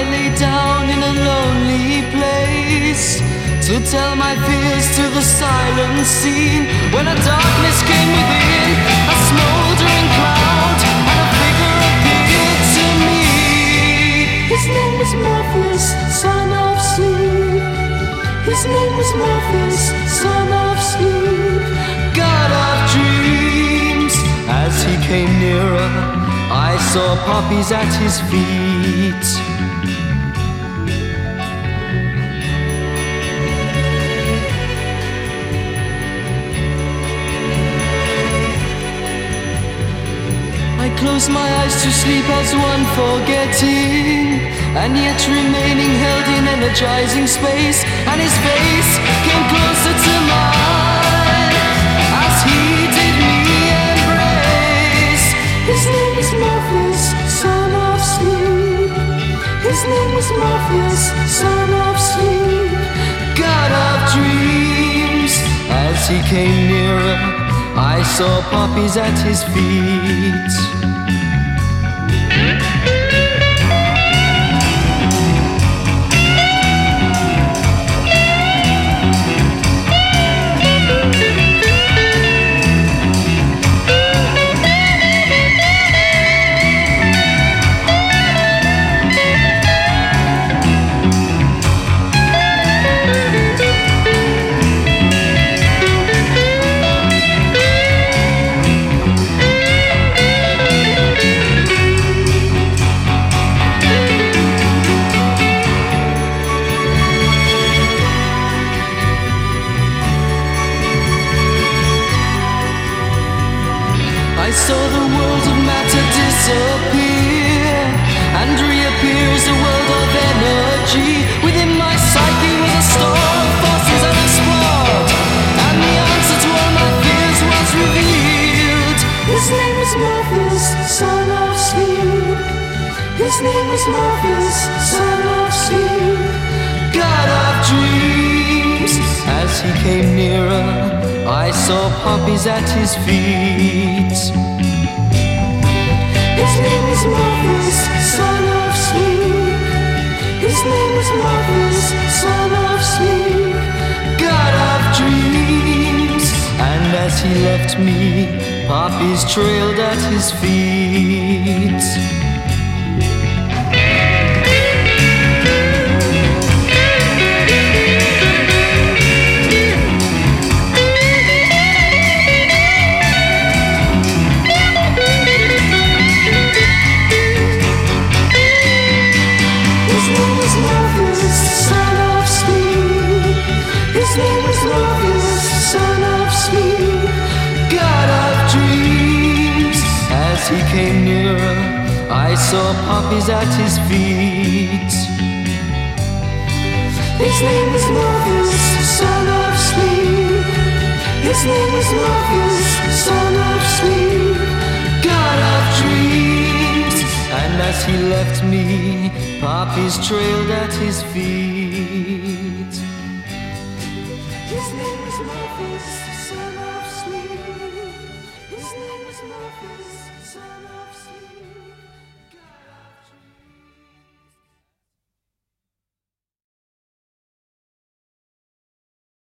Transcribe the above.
lay down in a lonely place to tell my fears to the silent scene. When a darkness came within, a smoldering cloud, and a figure appeared to me. His name was Morpheus, son of sleep. His name was Morpheus, son of sleep, god of dreams. As he came nearer, I saw poppies at his feet. I closed my eyes to sleep as one forgetting, and yet remaining held in energizing space. And his face came closer to mine as he did me embrace. His name is Morpheus, son of sleep. His name was Morpheus, son of sleep, god of dreams. As he came nearer, I saw poppies at his feet. I saw the world of matter disappear and reappear as a world of energy. Within my psyche was a store of forces unexplored, and the answer to all my fears was revealed. His name was Morpheus, son of sleep. His name was Morpheus, son of sleep, god of dreams. As he came nearer, I saw poppies at his feet. His name is Morpheus, son of sleep. His name is Morpheus, son of sleep, god of dreams. And as he left me, poppies trailed at his feet. His name was Morpheus, son of sleep, god of dreams. As he came nearer, I saw poppies at his feet. His name was Morpheus, son of sleep. His name was Morpheus, son of sleep, god of dreams. And as he left me, poppies trailed at his feet.